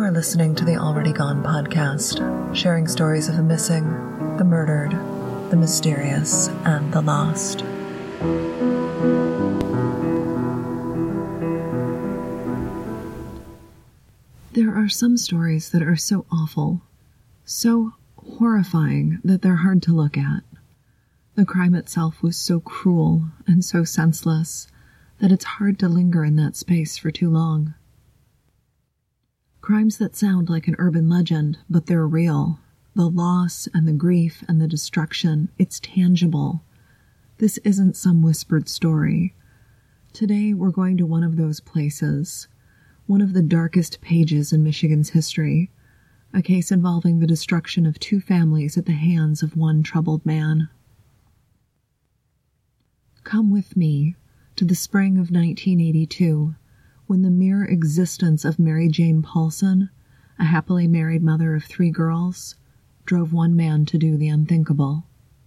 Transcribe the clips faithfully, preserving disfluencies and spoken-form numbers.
are listening to the Already Gone podcast, sharing stories of the missing, the murdered, the mysterious, and the lost. There are some stories that are so awful, so horrifying that they're hard to look at. The crime itself was so cruel and so senseless that it's hard to linger in that space for too long. Crimes that sound like an urban legend, but they're real. The loss and the grief and the destruction, it's tangible. This isn't some whispered story. Today we're going to one of those places, one of the darkest pages in Michigan's history, a case involving the destruction of two families at the hands of one troubled man. Come with me to the spring of nineteen eighty-two, when the mere existence of Mary Jane Paulson, a happily married mother of three girls, drove one man to do the unthinkable.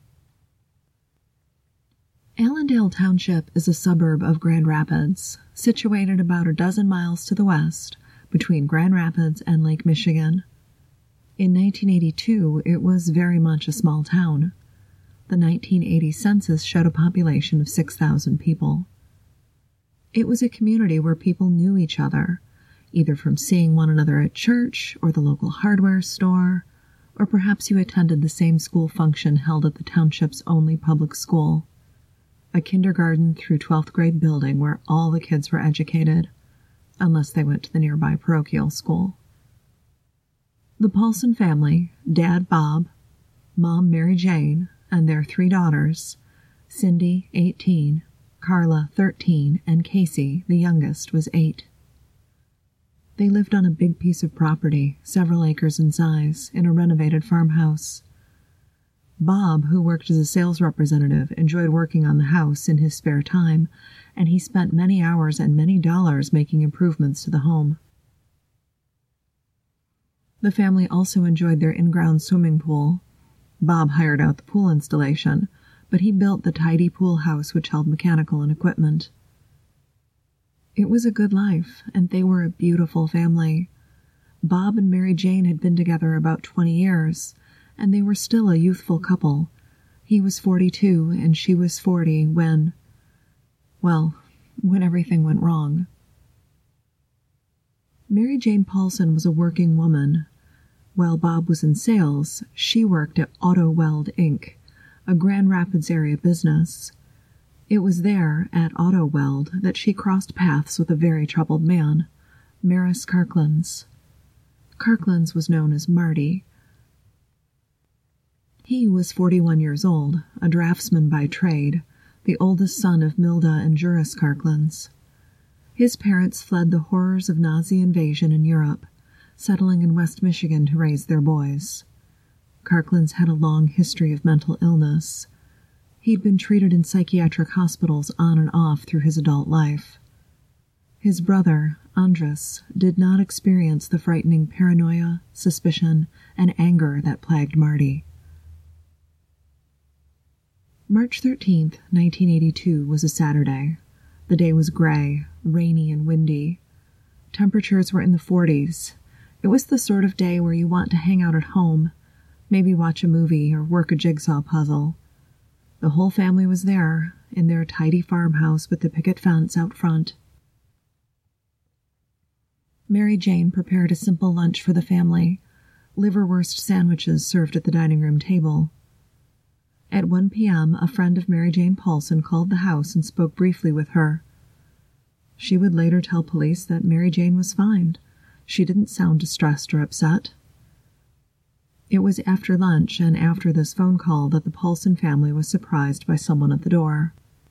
Allendale Township is a suburb of Grand Rapids, situated about a dozen miles to the west, between Grand Rapids and Lake Michigan. In nineteen eighty-two, it was very much a small town. The nineteen eighty census showed a population of six thousand people. It was a community where people knew each other, either from seeing one another at church or the local hardware store, or perhaps you attended the same school function held at the township's only public school, a kindergarten through twelfth grade building where all the kids were educated, unless they went to the nearby parochial school. The Paulson family, Dad Bob, Mom Mary Jane, and their three daughters, Cindy, eighteen, Carla, thirteen, and Casey, the youngest, was eight. They lived on a big piece of property, several acres in size, in a renovated farmhouse. Bob, who worked as a sales representative, enjoyed working on the house in his spare time, and he spent many hours and many dollars making improvements to the home. The family also enjoyed their in-ground swimming pool. Bob hired out the pool installation, but he built the tidy pool house which held mechanical and equipment. It was a good life, and they were a beautiful family. Bob and Mary Jane had been together about twenty years, and they were still a youthful couple. He was forty-two, and she was forty when, well, when everything went wrong. Mary Jane Paulson was a working woman. While Bob was in sales, she worked at Auto Weld, Incorporated, a Grand Rapids area business. It was there, at Auto Weld, that she crossed paths with a very troubled man, Maris Karklins. Karklins was known as Marty. He was forty-one years old, a draftsman by trade, the oldest son of Milda and Juris Karklins. His parents fled the horrors of Nazi invasion in Europe, settling in West Michigan to raise their boys. Karklins had a long history of mental illness. He'd been treated in psychiatric hospitals on and off through his adult life. His brother, Andres, did not experience the frightening paranoia, suspicion, and anger that plagued Marty. March thirteenth, nineteen eighty-two, was a Saturday. The day was gray, rainy, and windy. Temperatures were in the forties. It was the sort of day where you want to hang out at home, maybe watch a movie or work a jigsaw puzzle. The whole family was there, in their tidy farmhouse with the picket fence out front. Mary Jane prepared a simple lunch for the family, liverwurst sandwiches served at the dining room table. At one p.m., a friend of Mary Jane Paulson called the house and spoke briefly with her. She would later tell police that Mary Jane was fine. She didn't sound distressed or upset. It was after lunch and after this phone call that the Paulson family was surprised by someone at the door.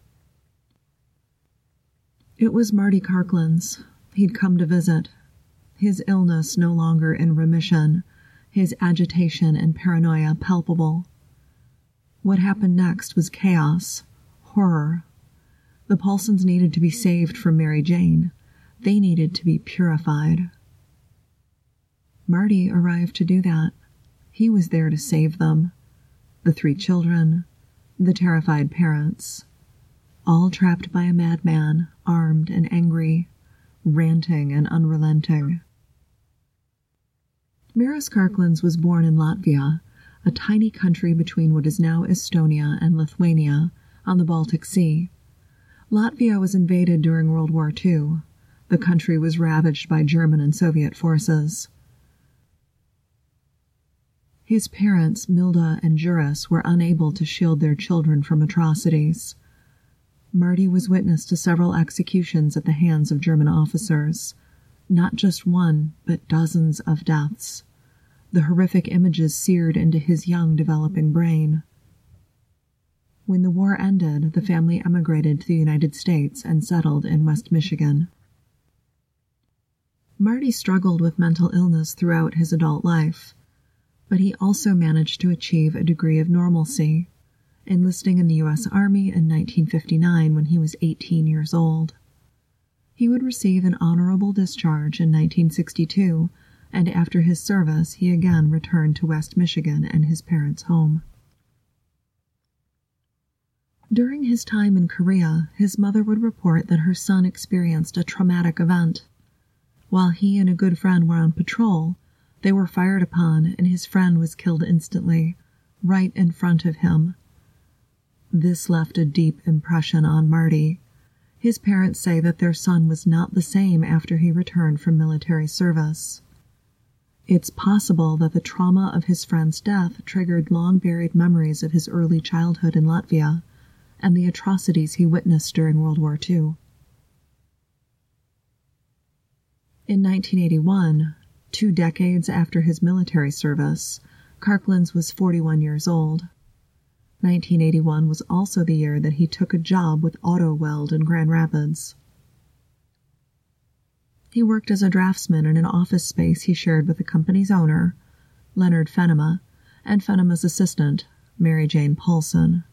It was Marty Karklins. He'd come to visit. His illness no longer in remission, his agitation and paranoia palpable. What happened next was chaos, horror. The Paulsons needed to be saved from Mary Jane. They needed to be purified. Marty arrived to do that. He was there to save them. The three children, the terrified parents, all trapped by a madman, armed and angry, ranting and unrelenting. Miris Karklins was born in Latvia, a tiny country between what is now Estonia and Lithuania, on the Baltic Sea. Latvia was invaded during World War Two. The country was ravaged by German and Soviet forces. His parents, Milda and Juris, were unable to shield their children from atrocities. Marty was witness to several executions at the hands of German officers. Not just one, but dozens of deaths. The horrific images seared into his young, developing brain. When the war ended, the family emigrated to the United States and settled in West Michigan. Marty struggled with mental illness throughout his adult life, but he also managed to achieve a degree of normalcy, enlisting in the U S Army in nineteen fifty-nine when he was eighteen years old. He would receive an honorable discharge in nineteen sixty-two, and after his service he again returned to West Michigan and his parents' home. During his time in Korea, his mother would report that her son experienced a traumatic event. While he and a good friend were on patrol, they were fired upon and his friend was killed instantly, right in front of him. This left a deep impression on Marty. His parents say that their son was not the same after he returned from military service. It's possible that the trauma of his friend's death triggered long-buried memories of his early childhood in Latvia and the atrocities he witnessed during World War Two. In nineteen eighty-one, two decades after his military service, Karklins was forty-one years old. nineteen eighty-one was also the year that he took a job with Auto Weld in Grand Rapids. He worked as a draftsman in an office space he shared with the company's owner, Leonard Fenema, and Fenema's assistant, Mary Jane Paulson.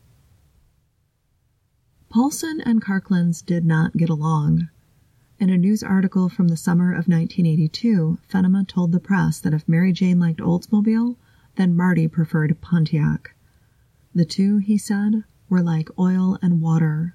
Paulson and Karklins did not get along. In a news article from the summer of nineteen eighty-two, Fenema told the press that if Mary Jane liked Oldsmobile, then Marty preferred Pontiac. The two, he said, were like oil and water.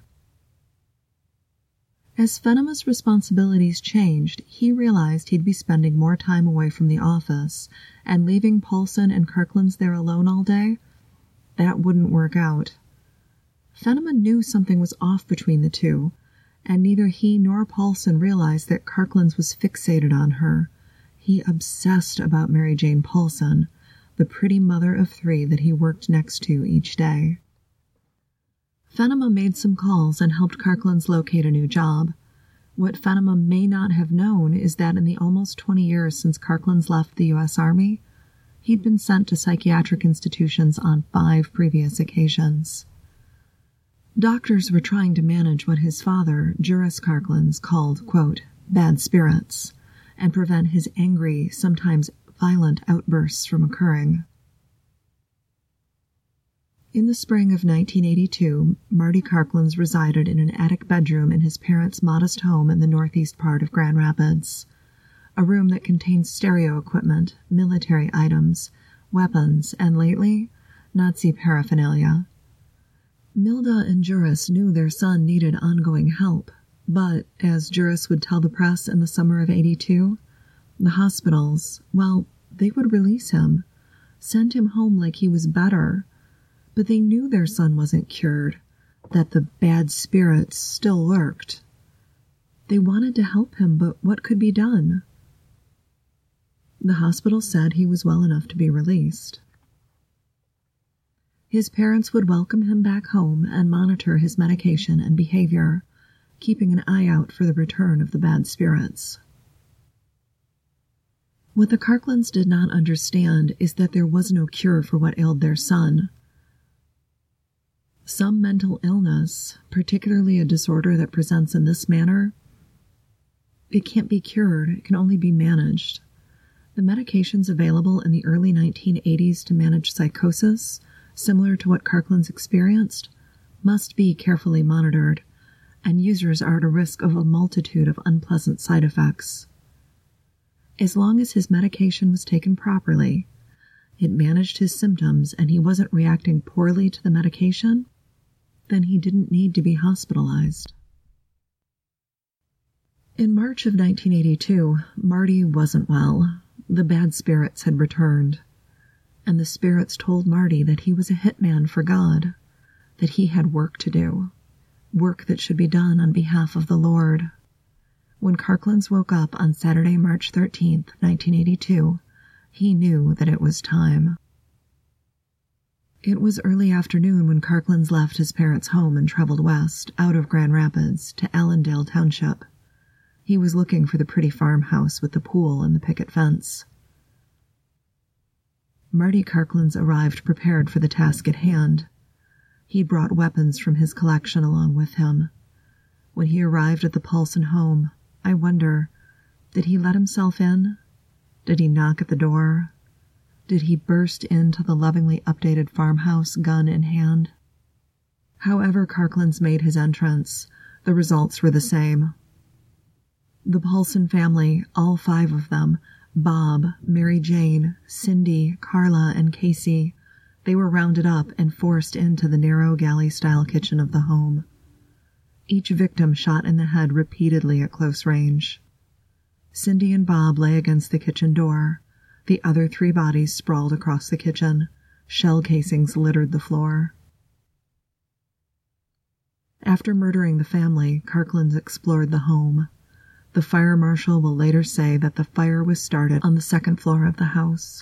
As Fenema's responsibilities changed, he realized he'd be spending more time away from the office, and leaving Paulson and Karklins there alone all day, that wouldn't work out. Fenema knew something was off between the two, and neither he nor Paulson realized that Karklins was fixated on her. He obsessed about Mary Jane Paulson, the pretty mother of three that he worked next to each day. Fenema made some calls and helped Karklins locate a new job. What Fenema may not have known is that in the almost twenty years since Karklins left the U S Army, he'd been sent to psychiatric institutions on five previous occasions. Doctors were trying to manage what his father, Juris Karklins, called, quote, bad spirits, and prevent his angry, sometimes violent outbursts from occurring. In the spring of nineteen eighty-two, Marty Karklins resided in an attic bedroom in his parents' modest home in the northeast part of Grand Rapids, a room that contained stereo equipment, military items, weapons, and lately, Nazi paraphernalia. Milda and Juris knew their son needed ongoing help, but, as Juris would tell the press in the summer of eighty-two, the hospitals, well, they would release him, send him home like he was better, but they knew their son wasn't cured, that the bad spirits still lurked. They wanted to help him, but what could be done? The hospital said he was well enough to be released. His parents would welcome him back home and monitor his medication and behavior, keeping an eye out for the return of the bad spirits. What the Karklins did not understand is that there was no cure for what ailed their son. Some mental illness, particularly a disorder that presents in this manner, it can't be cured, it can only be managed. The medications available in the early nineteen eighties to manage psychosis, similar to what Karklins experienced, must be carefully monitored, and users are at a risk of a multitude of unpleasant side effects. As long as his medication was taken properly, it managed his symptoms and he wasn't reacting poorly to the medication, then he didn't need to be hospitalized. In March of nineteen eighty-two, Marty wasn't well. The bad spirits had returned, and the spirits told Marty that he was a hitman for God, that he had work to do, work that should be done on behalf of the Lord. When Karklins woke up on Saturday, March thirteenth, nineteen eighty-two, he knew that it was time. It was early afternoon when Karklins left his parents' home and traveled west, out of Grand Rapids, to Allendale Township. He was looking for the pretty farmhouse with the pool and the picket fence. Marty Karklins arrived prepared for the task at hand. He brought weapons from his collection along with him. When he arrived at the Paulson home, I wonder, did he let himself in? Did he knock at the door? Did he burst into the lovingly updated farmhouse, gun in hand? However Karklins made his entrance, the results were the same. The Paulson family, all five of them, Bob, Mary Jane, Cindy, Carla, and Casey, they were rounded up and forced into the narrow galley-style kitchen of the home. Each victim shot in the head repeatedly at close range. Cindy and Bob lay against the kitchen door. The other three bodies sprawled across the kitchen. Shell casings littered the floor. After murdering the family, Karklins explored the home. The fire marshal will later say that the fire was started on the second floor of the house.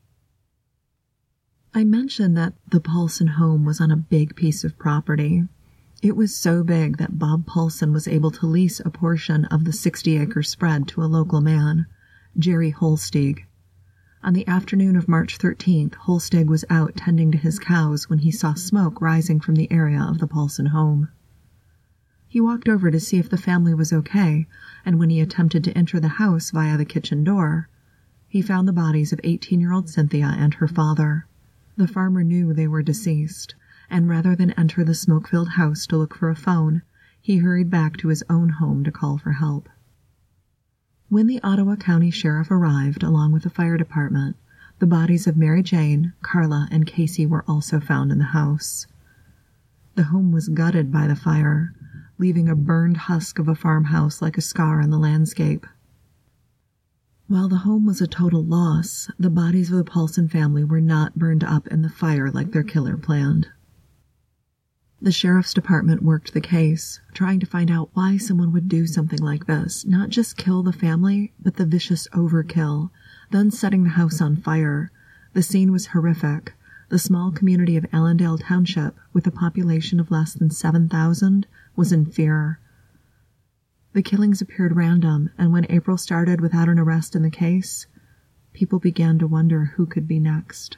I mentioned that the Paulson home was on a big piece of property. It was so big that Bob Paulson was able to lease a portion of the sixty-acre spread to a local man, Jerry Holstig. On the afternoon of March thirteenth, Holstig was out tending to his cows when he saw smoke rising from the area of the Paulson home. He walked over to see if the family was okay, and when he attempted to enter the house via the kitchen door, he found the bodies of eighteen-year-old Cynthia and her father. The farmer knew they were deceased, and rather than enter the smoke-filled house to look for a phone, he hurried back to his own home to call for help. When the Ottawa County Sheriff arrived, along with the fire department, the bodies of Mary Jane, Carla, and Casey were also found in the house. The home was gutted by the fire, leaving a burned husk of a farmhouse like a scar on the landscape. While the home was a total loss, the bodies of the Paulson family were not burned up in the fire like their killer planned. The sheriff's department worked the case, trying to find out why someone would do something like this, not just kill the family, but the vicious overkill, then setting the house on fire. The scene was horrific. The small community of Allendale Township, with a population of less than seven thousand, was in fear. The killings appeared random, and when April started without an arrest in the case, people began to wonder who could be next.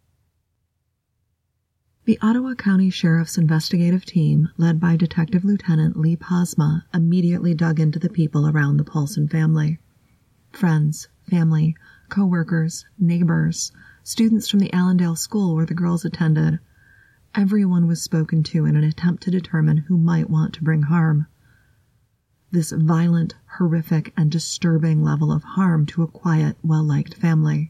The Ottawa County Sheriff's investigative team, led by Detective Lieutenant Lee Posma, immediately dug into the people around the Paulson family. Friends, family, co-workers, neighbors, students from the Allendale school where the girls attended. Everyone was spoken to in an attempt to determine who might want to bring harm. This violent, horrific, and disturbing level of harm to a quiet, well-liked family.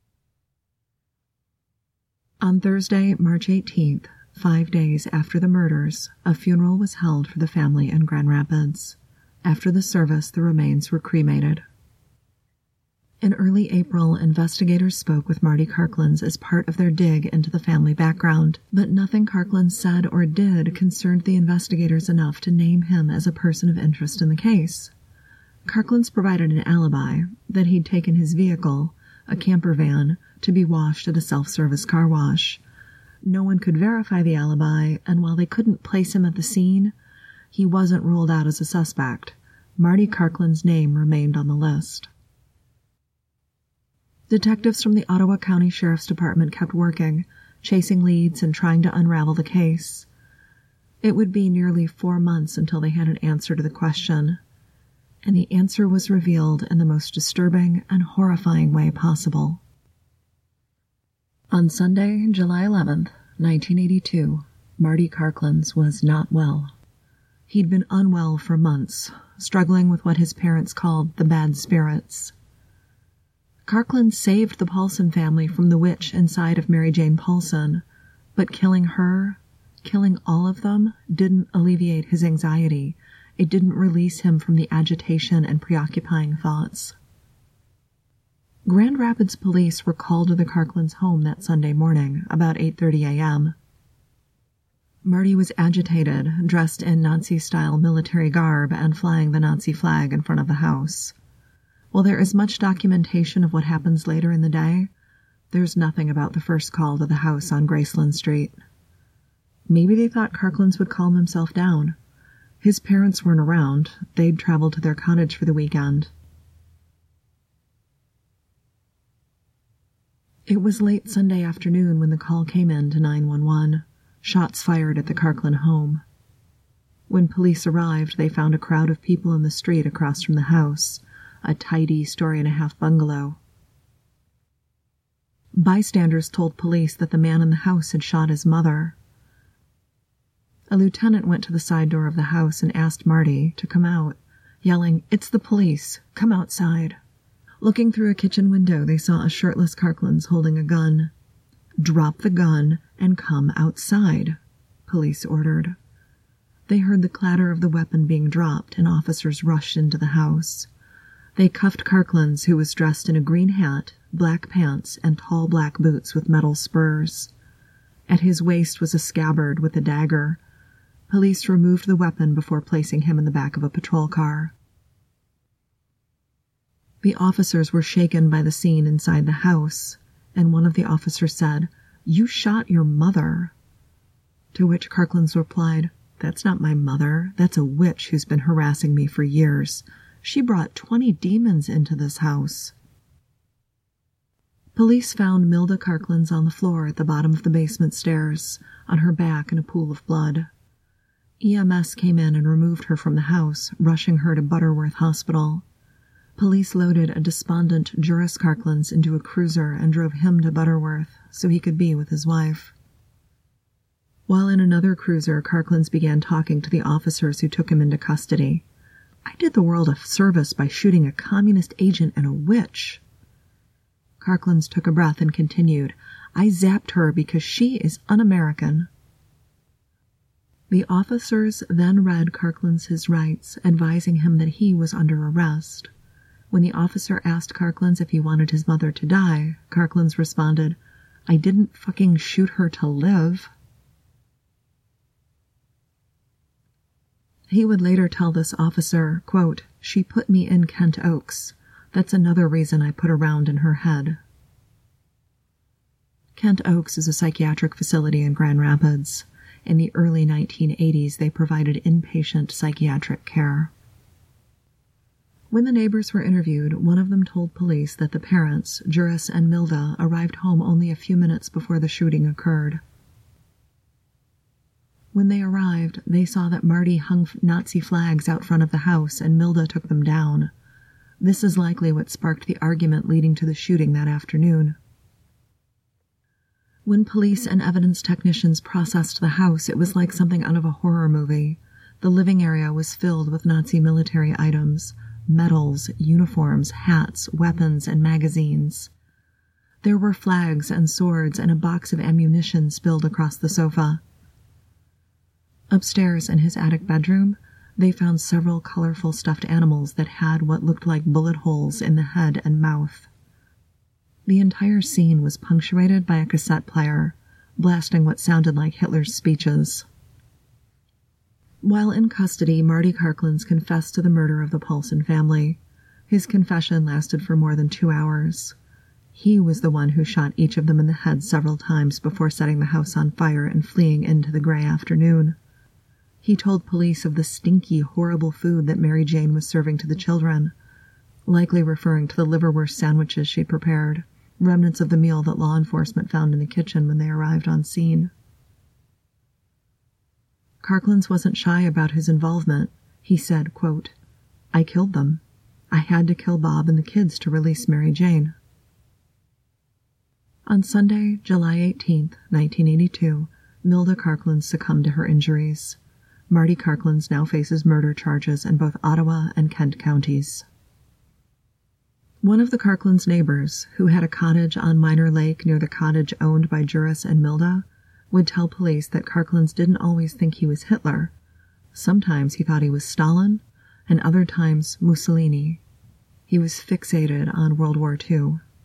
On Thursday, March eighteenth, five days after the murders, a funeral was held for the family in Grand Rapids. After the service, the remains were cremated. In early April, investigators spoke with Marty Karklins as part of their dig into the family background, but nothing Karklins said or did concerned the investigators enough to name him as a person of interest in the case. Karklins provided an alibi that he'd taken his vehicle, a camper van, to be washed at a self-service car wash. No one could verify the alibi, and while they couldn't place him at the scene, he wasn't ruled out as a suspect. Marty Karklins' name remained on the list. Detectives from the Ottawa County Sheriff's Department kept working, chasing leads and trying to unravel the case. It would be nearly four months until they had an answer to the question, and the answer was revealed in the most disturbing and horrifying way possible. On Sunday, July eleventh, nineteen eighty-two, Marty Karklins was not well. He'd been unwell for months, struggling with what his parents called the bad spirits. Karklins saved the Paulson family from the witch inside of Mary Jane Paulson, but killing her, killing all of them, didn't alleviate his anxiety. It didn't release him from the agitation and preoccupying thoughts. Grand Rapids police were called to the Karklins' home that Sunday morning, about eight thirty a.m. Marty was agitated, dressed in Nazi-style military garb and flying the Nazi flag in front of the house. While there is much documentation of what happens later in the day, there's nothing about the first call to the house on Graceland Street. Maybe they thought Karklins would calm himself down. His parents weren't around. They'd traveled to their cottage for the weekend. It was late Sunday afternoon when the call came in to nine one one. Shots fired at the Karklin home. When police arrived, they found a crowd of people in the street across from the house, a tidy story-and-a-half bungalow. Bystanders told police that the man in the house had shot his mother. A lieutenant went to the side door of the house and asked Marty to come out, yelling, "It's the police! Come outside!" Looking through a kitchen window, they saw a shirtless Karklins holding a gun. "Drop the gun and come outside," police ordered. They heard the clatter of the weapon being dropped, and officers rushed into the house. They cuffed Karklins, who was dressed in a green hat, black pants, and tall black boots with metal spurs. At his waist was a scabbard with a dagger. Police removed the weapon before placing him in the back of a patrol car. The officers were shaken by the scene inside the house, and one of the officers said, "You shot your mother." To which Karklins replied, "That's not my mother. That's a witch who's been harassing me for years. She brought twenty demons into this house." Police found Milda Karklins on the floor at the bottom of the basement stairs, on her back in a pool of blood. E M S came in and removed her from the house, rushing her to Butterworth Hospital. Police loaded a despondent Juris Karklins into a cruiser and drove him to Butterworth so he could be with his wife. While in another cruiser, Karklins began talking to the officers who took him into custody. "I did the world a service by shooting a communist agent and a witch." Karklins took a breath and continued, "I zapped her because she is un-American." The officers then read Karklins his rights, advising him that he was under arrest. When the officer asked Karklins if he wanted his mother to die, Karklins responded, "I didn't fucking shoot her to live." He would later tell this officer, quote, "She put me in Kent Oaks. That's another reason I put a round in her head." Kent Oaks is a psychiatric facility in Grand Rapids. In the early nineteen eighties, they provided inpatient psychiatric care. When the neighbors were interviewed, one of them told police that the parents, Juris and Milda, arrived home only a few minutes before the shooting occurred. When they arrived, they saw that Marty hung Nazi flags out front of the house and Milda took them down. This is likely what sparked the argument leading to the shooting that afternoon. When police and evidence technicians processed the house, it was like something out of a horror movie. The living area was filled with Nazi military items, medals, uniforms, hats, weapons, and magazines. There were flags and swords and a box of ammunition spilled across the sofa. Upstairs in his attic bedroom, they found several colorful stuffed animals that had what looked like bullet holes in the head and mouth. The entire scene was punctuated by a cassette player, blasting what sounded like Hitler's speeches. While in custody, Marty Karklins confessed to the murder of the Paulson family. His confession lasted for more than two hours. He was the one who shot each of them in the head several times before setting the house on fire and fleeing into the gray afternoon. He told police of the stinky, horrible food that Mary Jane was serving to the children, likely referring to the liverwurst sandwiches she prepared, remnants of the meal that law enforcement found in the kitchen when they arrived on scene. Karklins wasn't shy about his involvement. He said, quote, "I killed them. I had to kill Bob and the kids to release Mary Jane." On Sunday, July eighteenth, nineteen eighty-two, Milda Karklins succumbed to her injuries. Marty Karklins now faces murder charges in both Ottawa and Kent counties. One of the Karklins' neighbors, who had a cottage on Minor Lake near the cottage owned by Juris and Milda, would tell police that Karklins didn't always think he was Hitler. Sometimes he thought he was Stalin, and other times Mussolini. He was fixated on World War Two.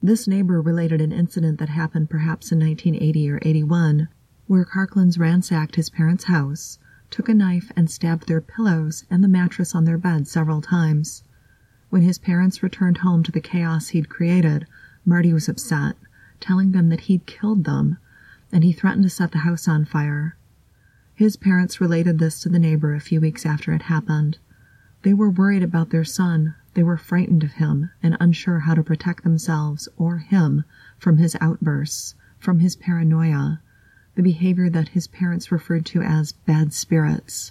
This neighbor related an incident that happened perhaps in nineteen eighty or eighty-one, where Karklins ransacked his parents' house, took a knife and stabbed their pillows and the mattress on their bed several times. When his parents returned home to the chaos he'd created, Marty was upset, telling them that he'd killed them, and he threatened to set the house on fire. His parents related this to the neighbor a few weeks after it happened. They were worried about their son. They were frightened of him and unsure how to protect themselves or him from his outbursts, from his paranoia, the behavior that his parents referred to as bad spirits.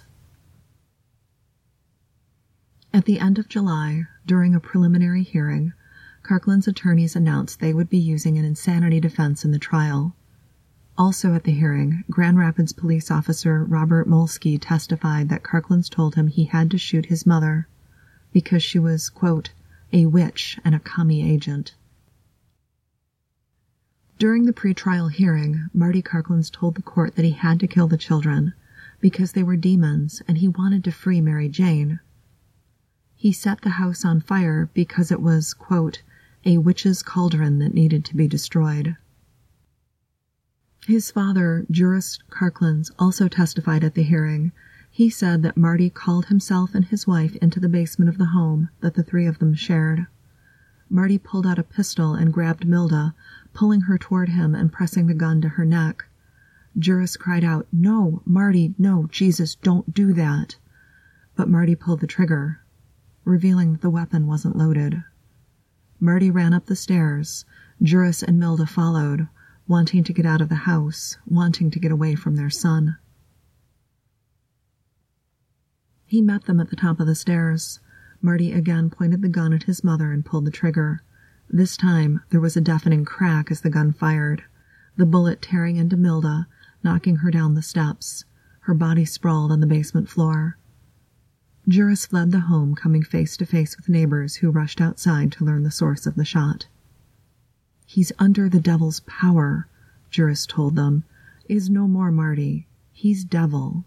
At the end of July, during a preliminary hearing, Karklin's attorneys announced they would be using an insanity defense in the trial. Also at the hearing, Grand Rapids police officer Robert Molsky testified that Karklins told him he had to shoot his mother because she was, quote, a witch and a commie agent. During the pretrial hearing, Marty Karklins told the court that he had to kill the children because they were demons and he wanted to free Mary Jane. He set the house on fire because it was, quote, a witch's cauldron that needed to be destroyed. His father, Juris Karklins, also testified at the hearing. He said that Marty called himself and his wife into the basement of the home that the three of them shared. Marty pulled out a pistol and grabbed Milda, pulling her toward him and pressing the gun to her neck. Juris cried out, "No, Marty, no, Jesus, don't do that." But Marty pulled the trigger, revealing that the weapon wasn't loaded. Marty ran up the stairs. Juris and Milda followed, wanting to get out of the house, wanting to get away from their son. He met them at the top of the stairs. Marty again pointed the gun at his mother and pulled the trigger. This time, there was a deafening crack as the gun fired, the bullet tearing into Milda, knocking her down the steps. Her body sprawled on the basement floor. Juris fled the home, coming face to face with neighbors who rushed outside to learn the source of the shot. "He's under the devil's power," Juris told them. "Is no more Marty. He's devil."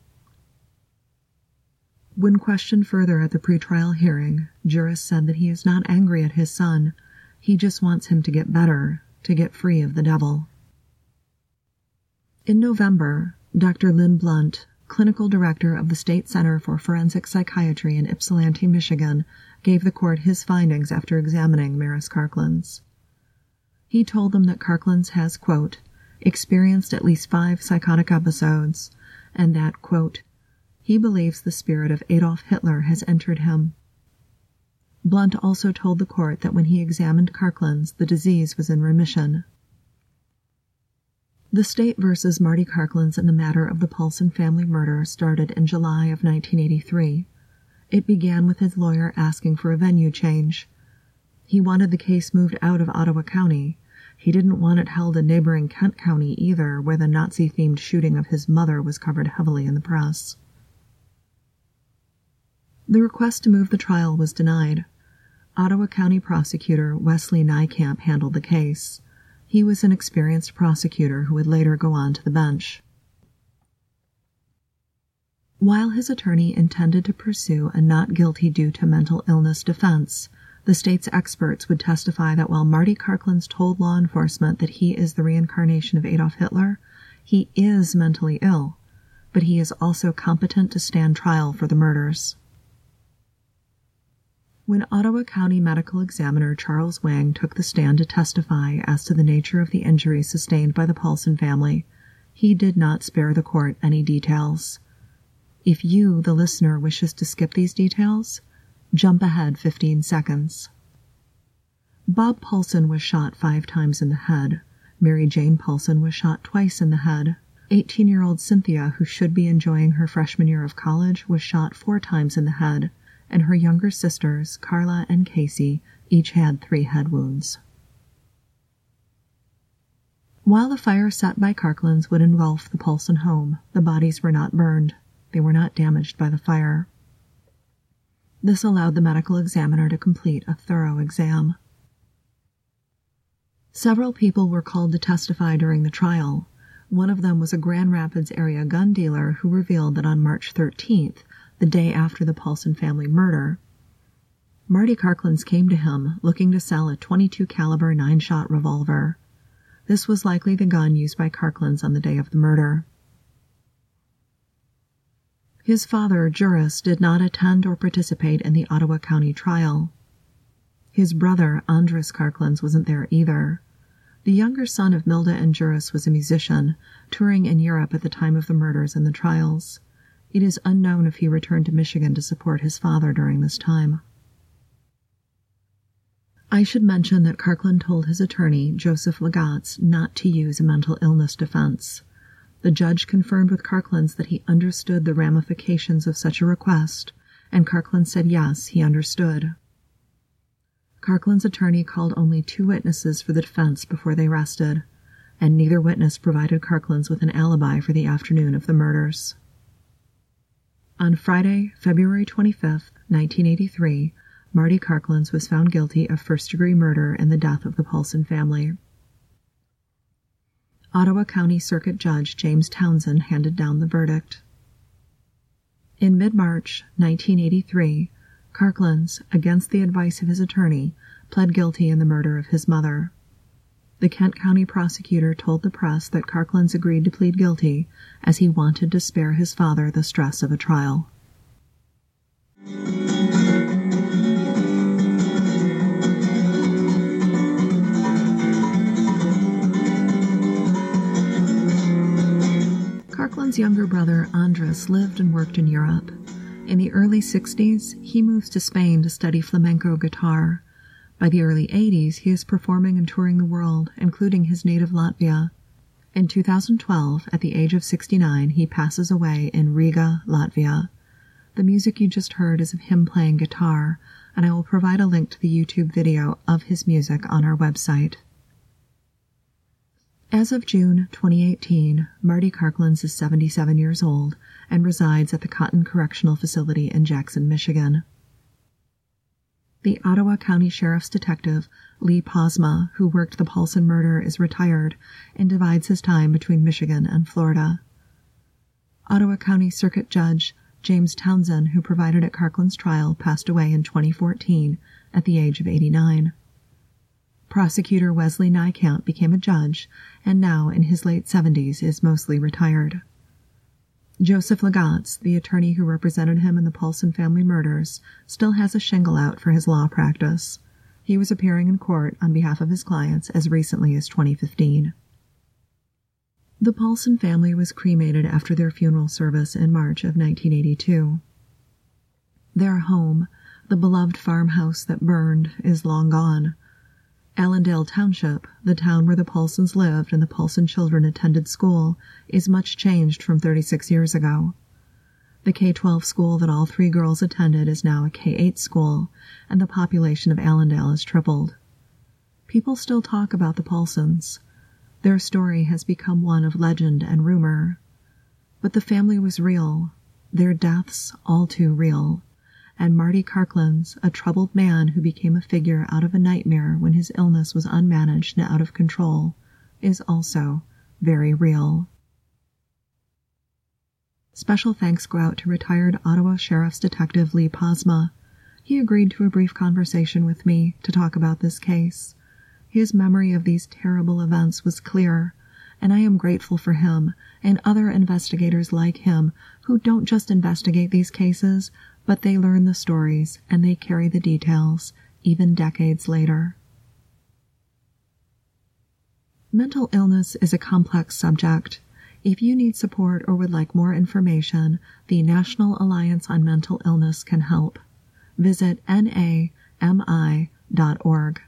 When questioned further at the pretrial hearing, Juris said that he is not angry at his son. He just wants him to get better, to get free of the devil. In November, Doctor Lynn Blunt, clinical director of the State Center for Forensic Psychiatry in Ypsilanti, Michigan, gave the court his findings after examining Maris Karklins. He told them that Karklins has, quote, experienced at least five psychotic episodes, and that, quote, he believes the spirit of Adolf Hitler has entered him. Blunt also told the court that when he examined Karklins, the disease was in remission. The state versus Marty Karklins in the matter of the Paulson family murder started in July of nineteen eighty-three. It began with his lawyer asking for a venue change. He wanted the case moved out of Ottawa County. He didn't want it held in neighboring Kent County either, where the Nazi-themed shooting of his mother was covered heavily in the press. The request to move the trial was denied. Ottawa County prosecutor Wesley Niekamp handled the case. He was an experienced prosecutor who would later go on to the bench. While his attorney intended to pursue a not guilty due to mental illness defense, the state's experts would testify that while Marty Karklins told law enforcement that he is the reincarnation of Adolf Hitler, he is mentally ill, but he is also competent to stand trial for the murders. When Ottawa County Medical Examiner Charles Wang took the stand to testify as to the nature of the injuries sustained by the Paulson family, he did not spare the court any details. If you, the listener, wishes to skip these details, jump ahead fifteen seconds. Bob Paulson was shot five times in the head. Mary Jane Paulson was shot twice in the head. eighteen-year-old Cynthia, who should be enjoying her freshman year of college, was shot four times in the head, and her younger sisters, Carla and Casey, each had three head wounds. While the fire set by Karklins would engulf the Paulson home, the bodies were not burned. They were not damaged by the fire. This allowed the medical examiner to complete a thorough exam. Several people were called to testify during the trial. One of them was a Grand Rapids area gun dealer who revealed that on March thirteenth, the day after the Paulson family murder, Marty Karklins came to him looking to sell a twenty-two caliber nine-shot revolver. This was likely the gun used by Karklins on the day of the murder. His father, Juris, did not attend or participate in the Ottawa County trial. His brother, Andres Karklins, wasn't there either. The younger son of Milda and Juris was a musician, touring in Europe at the time of the murders and the trials. It is unknown if he returned to Michigan to support his father during this time. I should mention that Karklin told his attorney, Joseph Lagatz, not to use a mental illness defense. The judge confirmed with Karklins that he understood the ramifications of such a request, and Karklins said yes, he understood. Karklin's attorney called only two witnesses for the defense before they rested, and neither witness provided Karklins with an alibi for the afternoon of the murders. On Friday, February twenty-fifth, nineteen eighty-three, Marty Karklins was found guilty of first-degree murder in the death of the Paulson family. Ottawa County Circuit Judge James Townsend handed down the verdict. In mid-March nineteen eighty-three, Karklins, against the advice of his attorney, pled guilty in the murder of his mother. The Kent County prosecutor told the press that Karklins agreed to plead guilty as he wanted to spare his father the stress of a trial. Karklin's younger brother, Andres, lived and worked in Europe. In the early sixties, he moves to Spain to study flamenco guitar. By the early eighties, he is performing and touring the world, including his native Latvia. In two thousand twelve, at the age of sixty-nine, he passes away in Riga, Latvia. The music you just heard is of him playing guitar, and I will provide a link to the YouTube video of his music on our website. As of June twenty eighteen, Marty Karklins is seventy-seven years old and resides at the Cotton Correctional Facility in Jackson, Michigan. The Ottawa County Sheriff's Detective, Lee Posma, who worked the Paulson murder, is retired and divides his time between Michigan and Florida. Ottawa County Circuit Judge James Townsend, who provided at Karklin's trial, passed away in twenty fourteen at the age of eighty-nine. Prosecutor Wesley Nykamp became a judge and now, in his late seventies, is mostly retired. Joseph Lagatz, the attorney who represented him in the Paulson family murders, still has a shingle out for his law practice. He was appearing in court on behalf of his clients as recently as twenty fifteen. The Paulson family was cremated after their funeral service in March of nineteen eighty-two. Their home, the beloved farmhouse that burned, is long gone. Allendale Township, the town where the Paulsons lived and the Paulson children attended school, is much changed from thirty-six years ago. The K twelve school that all three girls attended is now a K eight school, and the population of Allendale has tripled. People still talk about the Paulsons. Their story has become one of legend and rumor. But the family was real, their deaths all too real. And Marty Karklins, a troubled man who became a figure out of a nightmare when his illness was unmanaged and out of control, is also very real. Special thanks go out to retired Ottawa Sheriff's Detective Lee Posma. He agreed to a brief conversation with me to talk about this case. His memory of these terrible events was clear, and I am grateful for him and other investigators like him who don't just investigate these cases, but they learn the stories and they carry the details, even decades later. Mental illness is a complex subject. If you need support or would like more information, the National Alliance on Mental Illness can help. Visit N A M I dot org.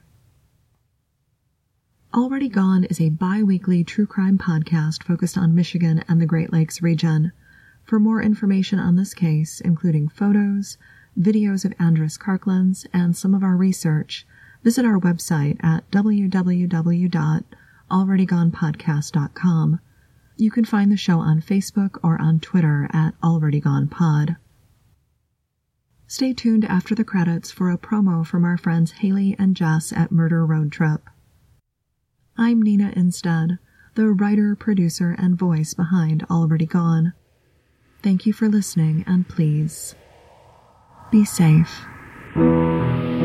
Already Gone is a bi-weekly true crime podcast focused on Michigan and the Great Lakes region. For more information on this case, including photos, videos of Andres Karklins, and some of our research, visit our website at w w w dot already gone podcast dot com. You can find the show on Facebook or on Twitter at already gone pod. Stay tuned after the credits for a promo from our friends Haley and Jess at Murder Road Trip. I'm Nina Instead, the writer, producer, and voice behind Already Gone. Thank you for listening, and please, be safe.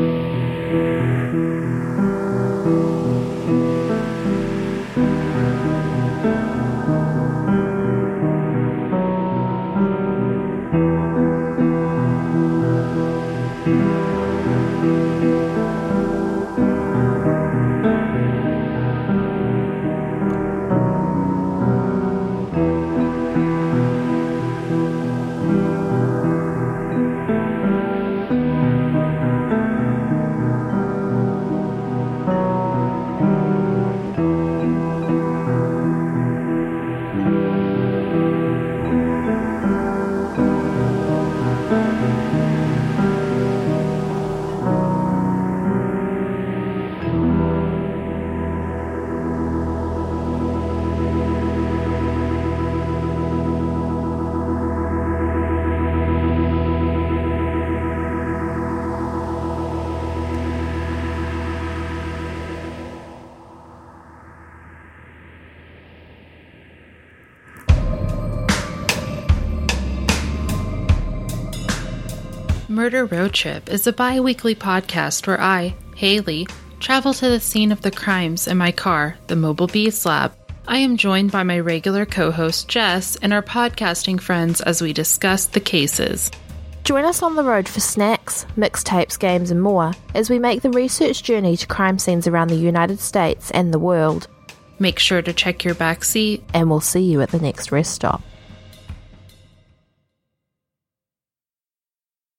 Murder Road Trip is a bi-weekly podcast where I, Haley, travel to the scene of the crimes in my car, the Mobile Bees Lab. I am joined by my regular co-host Jess and our podcasting friends as we discuss the cases. Join us on the road for snacks, mixtapes, games and more as we make the research journey to crime scenes around the United States and the world. Make sure to check your back seat, and we'll see you at the next rest stop.